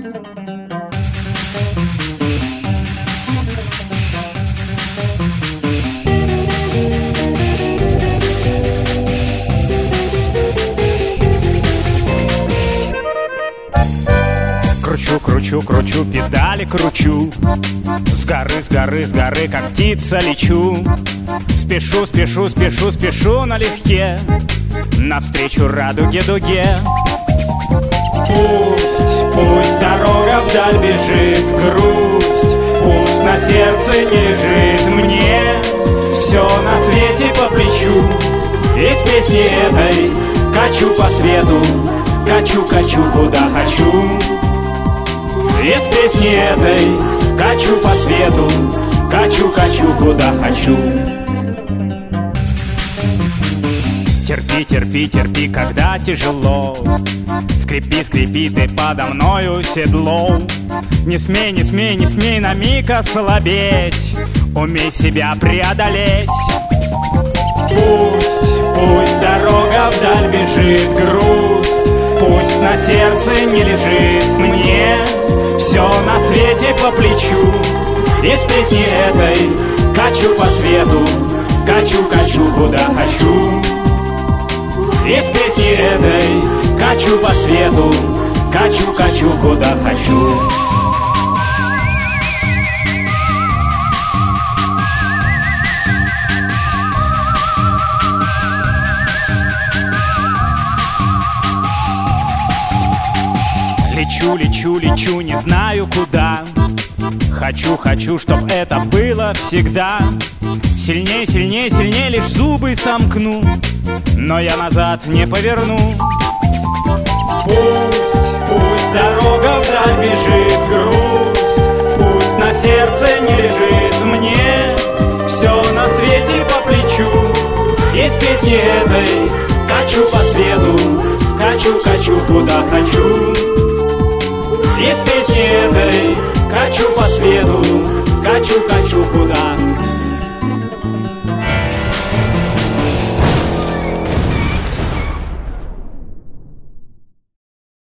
Кручу, кручу, кручу, педали кручу. С горы, с горы, с горы, как птица лечу. Спешу, спешу, спешу, спешу налегке навстречу радуге дуге. Пусть, пусть дорога вдаль бежит, грусть пусть на сердце не лежит. Мне все на свете по плечу. Из песни этой качу по свету, качу, качу, куда хочу. Из песни этой качу по свету, качу, качу, куда хочу. Терпи, терпи, терпи, когда тяжело. Скрипи, скрипи ты подо мною седло. Не смей, не смей, не смей на миг ослабеть. Умей себя преодолеть. Пусть, пусть дорога вдаль бежит, грусть пусть на сердце не лежит. Мне все на свете по плечу. Из песни этой качу по свету, качу, качу, куда хочу. Из песни этой качу по свету, качу, качу, куда хочу. Лечу, лечу, лечу, не знаю куда. Хочу, хочу, чтоб это было всегда. Сильней, сильней, сильней, лишь зубы сомкну, но я назад не поверну. Пусть, пусть дорога вдаль бежит, грусть пусть на сердце не лежит. Мне все на свете по плечу. Из песни этой качу по свету, качу, качу, куда хочу. Из песни этой качу по свету, качу, качу, куда